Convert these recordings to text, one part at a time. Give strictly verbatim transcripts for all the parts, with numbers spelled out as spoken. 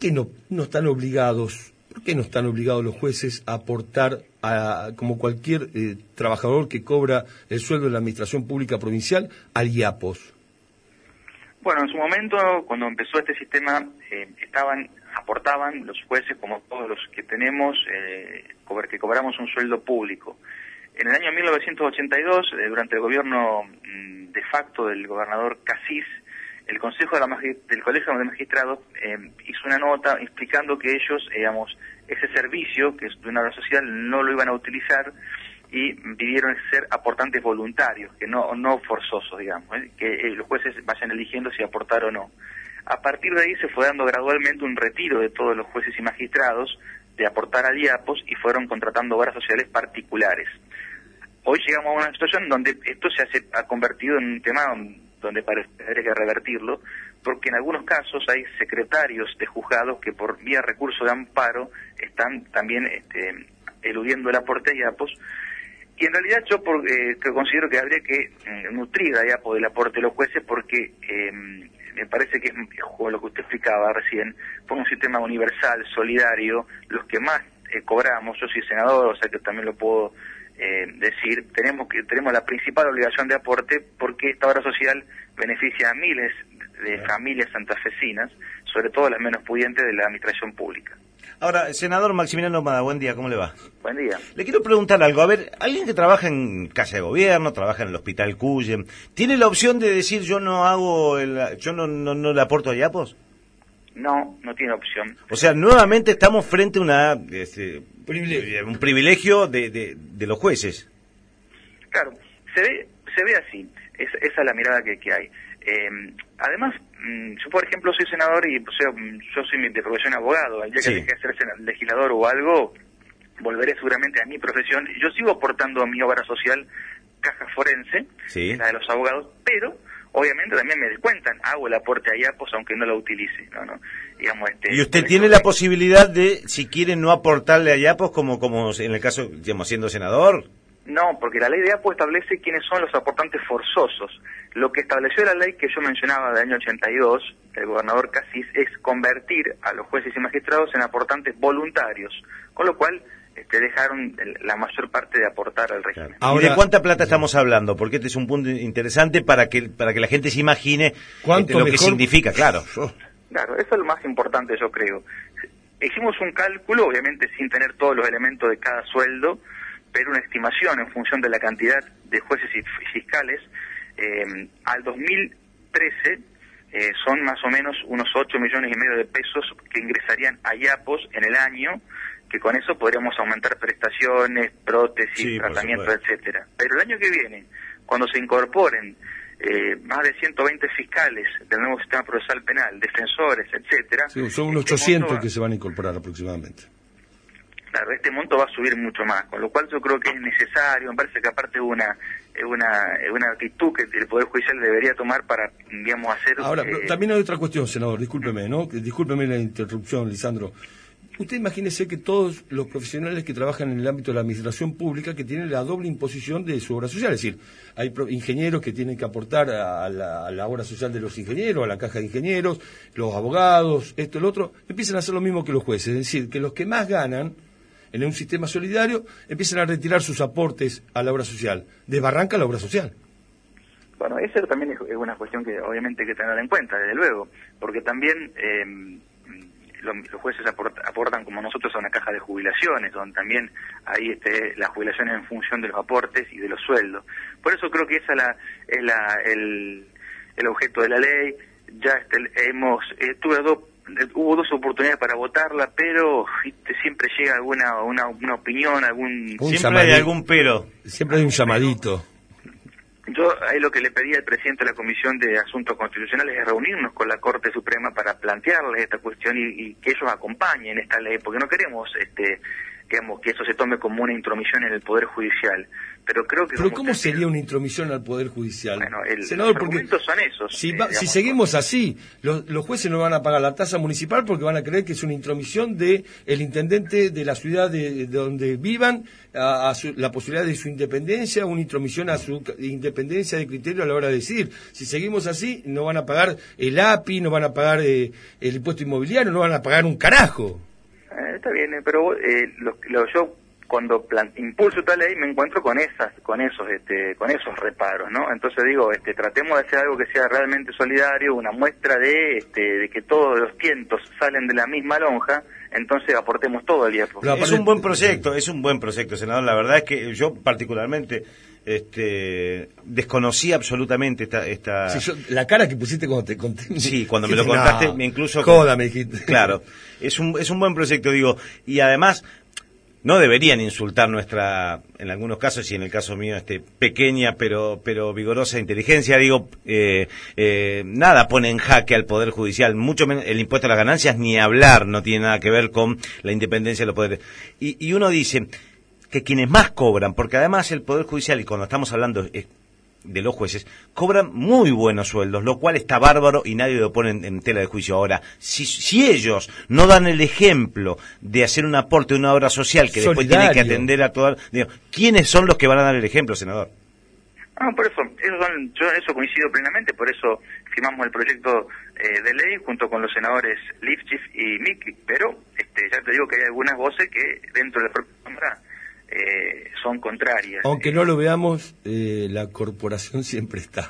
qué no, no están obligados, por qué no están obligados los jueces a aportar, a, como cualquier eh, trabajador que cobra el sueldo de la Administración Pública Provincial, al IAPOS? Bueno, en su momento, cuando empezó este sistema, eh, estaban, aportaban los jueces, como todos los que tenemos, eh, que cobramos un sueldo público. En el año mil novecientos ochenta y dos, eh, durante el gobierno mmm, de facto del gobernador Casís, el Consejo de la Magist- del Colegio de Magistrados eh, hizo una nota explicando que ellos, digamos, ese servicio, que es de una obra social, no lo iban a utilizar y pidieron ser aportantes voluntarios, que no no forzosos, digamos, ¿eh? que eh, los jueces vayan eligiendo si aportar o no. A partir de ahí se fue dando gradualmente un retiro de todos los jueces y magistrados de aportar al IAPOS y fueron contratando obras sociales particulares. Hoy llegamos a una situación donde esto se hace, ha convertido en un tema donde parece que hay que revertirlo, porque en algunos casos hay secretarios de juzgados que por vía recurso de amparo están también este, eludiendo el aporte a IAPOS, y en realidad yo por, eh, que considero que habría que eh, nutrir a IAPOS del aporte de los jueces, porque eh, me parece que es lo que usted explicaba recién, por un sistema universal, solidario, los que más eh, cobramos, yo soy senador, o sea que también lo puedo Eh, decir, tenemos que tenemos la principal obligación de aporte porque esta obra social beneficia a miles de familias santafesinas, sobre todo las menos pudientes de la administración pública. Ahora, senador Maximiliano Ahumada, buen día, ¿cómo le va? Buen día. Le quiero preguntar algo, a ver, alguien que trabaja en Casa de Gobierno, trabaja en el Hospital Cuyen, ¿tiene la opción de decir yo no hago, el, yo no, no, no le aporto a IAPOS? No, no tiene opción. O sea, nuevamente estamos frente a una, este, privilegio. un privilegio de, de, de los jueces. Claro, se ve se ve así, es, esa es la mirada que, que hay. Eh, además, yo por ejemplo soy senador y o sea, yo soy de profesión abogado, el día que sí. deje de ser legislador o algo, volveré seguramente a mi profesión. Yo sigo aportando a mi obra social, caja forense, sí. la de los abogados, pero obviamente también me descuentan, hago el aporte a IAPOS aunque no la utilice, ¿no? ¿no? Digamos, este, y usted tiene la posibilidad de, si quiere, no aportarle a IAPOS como, como en el caso, digamos, siendo senador. No, porque la ley de IAPOS establece quiénes son los aportantes forzosos. Lo que estableció la ley que yo mencionaba del año ochenta y dos, el gobernador Casís, es convertir a los jueces y magistrados en aportantes voluntarios, con lo cual este, dejaron la mayor parte de aportar al régimen. Ahora, ¿y de cuánta plata estamos hablando? Porque este es un punto interesante para que para que la gente se imagine este, lo que significa, claro. Claro, eso es lo más importante, yo creo. Hicimos un cálculo, obviamente sin tener todos los elementos de cada sueldo, pero una estimación en función de la cantidad de jueces y fiscales. Eh, al dos mil trece eh, son más o menos unos ocho millones y medio de pesos que ingresarían a IAPOS en el año, que con eso podríamos aumentar prestaciones, prótesis, sí, tratamientos, etcétera. Pero el año que viene, cuando se incorporen eh, más de ciento veinte fiscales del nuevo sistema procesal penal, defensores, etcétera, sí, son unos este ochocientos va, que se van a incorporar aproximadamente. Claro, este monto va a subir mucho más, con lo cual yo creo que es necesario, me parece que aparte de una una una actitud que el Poder Judicial debería tomar para, digamos, hacer... Ahora, eh... también hay otra cuestión, senador, discúlpeme, ¿no? Discúlpeme la interrupción, Lisandro. Usted imagínese que todos los profesionales que trabajan en el ámbito de la administración pública que tienen la doble imposición de su obra social, es decir, hay ingenieros que tienen que aportar a la, a la obra social de los ingenieros, a la caja de ingenieros, los abogados, esto, el otro, empiezan a hacer lo mismo que los jueces, es decir, que los que más ganan en un sistema solidario empiezan a retirar sus aportes a la obra social, desbarranca la obra social. Bueno, eso también es una cuestión que obviamente hay que tener en cuenta, desde luego, porque también... Eh, los jueces aportan como nosotros a una caja de jubilaciones, donde también hay este, las jubilaciones en función de los aportes y de los sueldos. Por eso creo que esa la, es la, el, el objeto de la ley. Ya este, hemos eh, tuve dos, hubo dos oportunidades para votarla, pero este, siempre llega alguna una, una opinión, algún... Un siempre hay algún pero. Siempre hay un llamadito. Yo ahí lo que le pedí al presidente de la Comisión de Asuntos Constitucionales es reunirnos con la Corte Suprema para plantearles esta cuestión y, y que ellos acompañen esta ley, porque no queremos este digamos, que eso se tome como una intromisión en el Poder Judicial. Pero creo que... ¿Pero cómo sería una intromisión al Poder Judicial? Bueno, el, Senador, los argumentos son esos. Si, eh, va, digamos, si seguimos así, los, los jueces no van a pagar la tasa municipal porque van a creer que es una intromisión de el intendente de la ciudad de, de donde vivan a, a su, la posibilidad de su independencia, una intromisión a su independencia de criterio a la hora de decidir. Si seguimos así, no van a pagar el A P I, no van a pagar eh, el impuesto inmobiliario, no van a pagar un carajo. Eh, está bien, eh, pero eh, lo, lo, yo cuando plan, impulso esta ley me encuentro con esas, con esos, este, con esos reparos, ¿no? Entonces digo, este, tratemos de hacer algo que sea realmente solidario, una muestra de, este, de que todos los tientos salen de la misma lonja, entonces aportemos todo el día. Es un buen proyecto, es un buen proyecto, senador. La verdad es que yo particularmente este desconocí absolutamente esta esta sí, yo, la cara que pusiste cuando te conté. Sí, cuando me lo contaste, no, me incluso joda, me dijiste. Claro, es un es un buen proyecto, digo, y además no deberían insultar nuestra, en algunos casos y en el caso mío, este pequeña pero pero vigorosa inteligencia. Digo, eh, eh, nada pone en jaque al Poder Judicial, mucho menos el impuesto a las ganancias, ni hablar, no tiene nada que ver con la independencia de los poderes. Y, y uno dice que quienes más cobran, porque además el Poder Judicial, y cuando estamos hablando eh, de los jueces, cobran muy buenos sueldos, lo cual está bárbaro y nadie lo pone en, en tela de juicio. Ahora, si, si ellos no dan el ejemplo de hacer un aporte, una obra social que Solidario. Después tiene que atender a toda... Digo, ¿quiénes son los que van a dar el ejemplo, senador? Ah, por eso, esos son, yo en eso coincido plenamente, por eso firmamos el proyecto eh, de ley junto con los senadores Lifchitz y Miklik, pero este, ya te digo que hay algunas voces que dentro de la propia Cámara Eh, son contrarias. Aunque no lo veamos, eh, la corporación siempre está.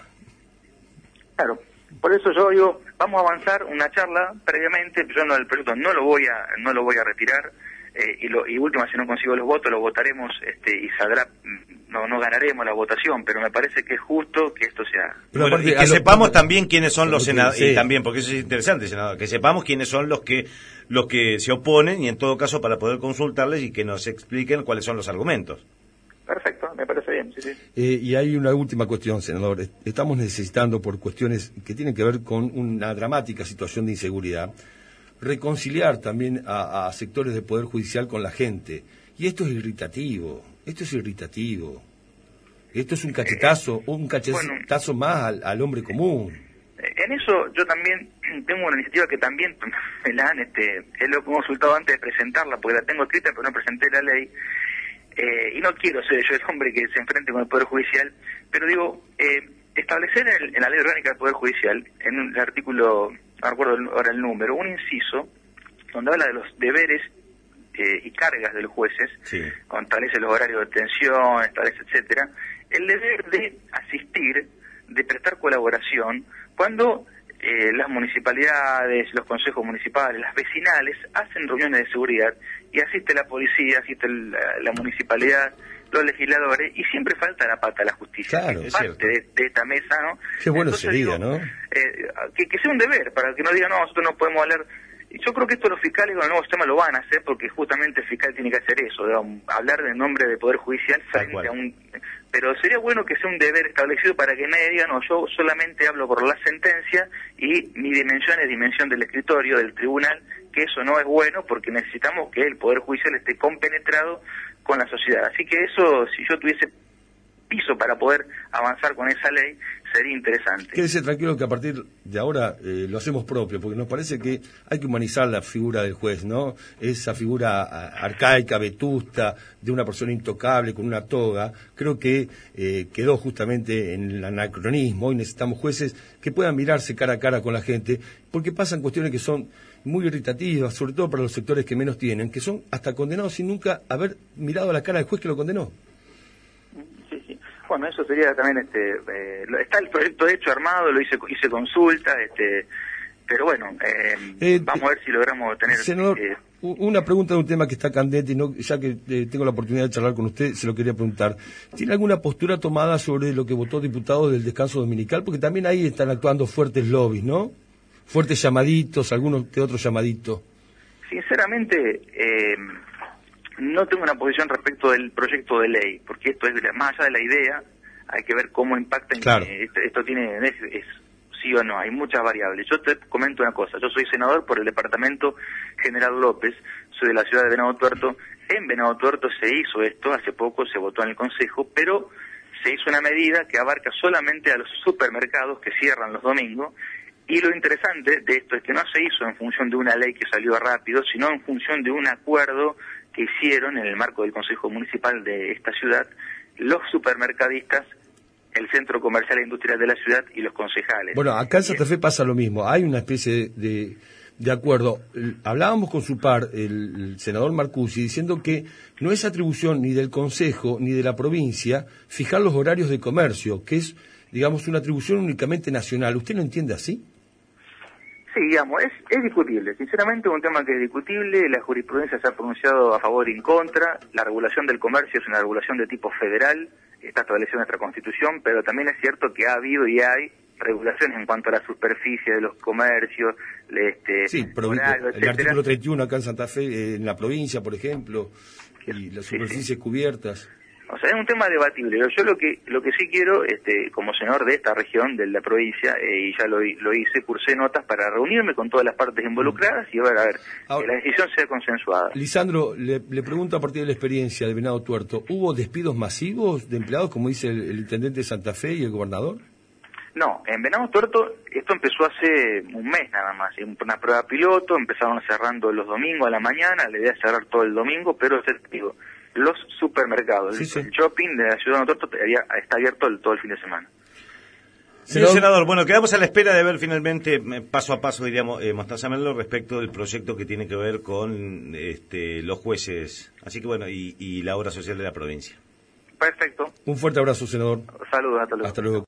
Claro, por eso yo digo, vamos a avanzar una charla previamente, yo no el proyecto no lo voy a no lo voy a retirar eh, y lo y última si no consigo los votos lo votaremos este y saldrá no no ganaremos la votación, pero me parece que es justo que esto sea. Pero bueno, y que sepamos lo... también quiénes son los senadores, sí. Y también, porque eso es interesante, senador, que sepamos quiénes son los que los que se oponen y en todo caso para poder consultarles y que nos expliquen cuáles son los argumentos. Perfecto, me parece bien, sí, sí. Eh, y hay una última cuestión, senador. Estamos necesitando, por cuestiones que tienen que ver con una dramática situación de inseguridad, reconciliar también a, a sectores del Poder Judicial con la gente. Y esto es irritativo, esto es irritativo. Esto es un cachetazo, eh, un cachetazo bueno, más al, al hombre común. En eso yo también tengo una iniciativa que también me la han, este, es lo que hemos consultado antes de presentarla, porque la tengo escrita pero no presenté la ley, eh, y no quiero ser yo el hombre que se enfrente con el Poder Judicial, pero digo, eh, establecer en, el, en la ley orgánica del Poder Judicial, en el artículo, no recuerdo ahora el número, un inciso, donde habla de los deberes eh, y cargas de los jueces, sí. Establece los horarios de detención, establece etcétera, el deber de asistir, de prestar colaboración, cuando eh, las municipalidades, los consejos municipales, las vecinales hacen reuniones de seguridad y asiste la policía, asiste la, la municipalidad, los legisladores, y siempre falta la pata a la justicia, claro, que es parte de, de esta mesa, ¿no? Qué bueno Entonces, sería, digo, ¿no? Eh, que, que sea un deber, para que no digan, no, nosotros no podemos hablar. Yo creo que esto los fiscales con el nuevo sistema lo van a hacer, porque justamente el fiscal tiene que hacer eso, de hablar del nombre del Poder Judicial frente a un... Pero sería bueno que sea un deber establecido para que nadie diga, no, yo solamente hablo por la sentencia y mi dimensión es dimensión del escritorio, del tribunal, que eso no es bueno porque necesitamos que el Poder Judicial esté compenetrado con la sociedad. Así que eso, si yo tuviese piso para poder avanzar con esa ley, sería interesante. Quédese tranquilo que a partir de ahora eh, lo hacemos propio, porque nos parece que hay que humanizar la figura del juez, ¿no? Esa figura arcaica, vetusta, de una persona intocable con una toga, creo que eh, quedó justamente en el anacronismo. Hoy necesitamos jueces que puedan mirarse cara a cara con la gente, porque pasan cuestiones que son muy irritativas, sobre todo para los sectores que menos tienen, que son hasta condenados sin nunca haber mirado a la cara del juez que lo condenó. Bueno, eso sería también, este, eh, está el proyecto hecho, armado, lo hice hice consulta, este, pero bueno, eh, eh, vamos a ver si logramos tener... Senador, eh, una pregunta de un tema que está candente, y no, ya que eh, tengo la oportunidad de charlar con usted, se lo quería preguntar. ¿Tiene alguna postura tomada sobre lo que votó diputado del descanso dominical? Porque también ahí están actuando fuertes lobbies, ¿no? Fuertes llamaditos, algunos que otros llamaditos. Sinceramente... Eh, no tengo una posición respecto del proyecto de ley, porque esto es más allá de la idea, hay que ver cómo impacta. En claro. que esto, esto tiene, es, es sí o no, hay muchas variables. Yo te comento una cosa, yo soy senador por el departamento General López, soy de la ciudad de Venado Tuerto, En Venado Tuerto se hizo esto, hace poco se votó en el Consejo, pero se hizo una medida que abarca solamente a los supermercados que cierran los domingos, y lo interesante de esto es que no se hizo en función de una ley que salió rápido, sino en función de un acuerdo que hicieron en el marco del Consejo Municipal de esta ciudad los supermercadistas, el Centro Comercial e Industrial de la ciudad y los concejales. Bueno, acá en Santa Fe pasa lo mismo, hay una especie de, de acuerdo. Hablábamos con su par, el, el senador Marcucci, diciendo que no es atribución ni del Consejo ni de la provincia fijar los horarios de comercio, que es, digamos, una atribución únicamente nacional. ¿Usted lo entiende así? Sí, digamos, es, es discutible. Sinceramente es un tema que es discutible, la jurisprudencia se ha pronunciado a favor y en contra, la regulación del comercio es una regulación de tipo federal, está establecida en nuestra Constitución, pero también es cierto que ha habido y hay regulaciones en cuanto a la superficie de los comercios, este, sí, horario, el artículo treinta y uno acá en Santa Fe, eh, en la provincia, por ejemplo, y las superficies sí, sí. cubiertas. O sea, es un tema debatible. Yo lo que lo que sí quiero, este, como senador de esta región, de la provincia, eh, y ya lo, lo hice, cursé notas para reunirme con todas las partes involucradas y ver, a ver, Ahora, que la decisión sea consensuada. Lisandro, le, le pregunto a partir de la experiencia de Venado Tuerto, ¿hubo despidos masivos de empleados, como dice el, el intendente de Santa Fe y el gobernador? No, en Venado Tuerto esto empezó hace un mes nada más, una prueba piloto, empezaron cerrando los domingos a la mañana, la idea es cerrar todo el domingo, pero es digo, los supermercados, sí, sí. el shopping de la ciudad de Tuerto está abierto el, todo el fin de semana. Señor senador, bueno, quedamos a la espera de ver finalmente, paso a paso, diríamos, eh, Mostaza Merlo, respecto del proyecto que tiene que ver con este, los jueces, así que bueno, y, y la obra social de la provincia. Perfecto. Un fuerte abrazo, senador. Saludos, hasta luego. Hasta luego.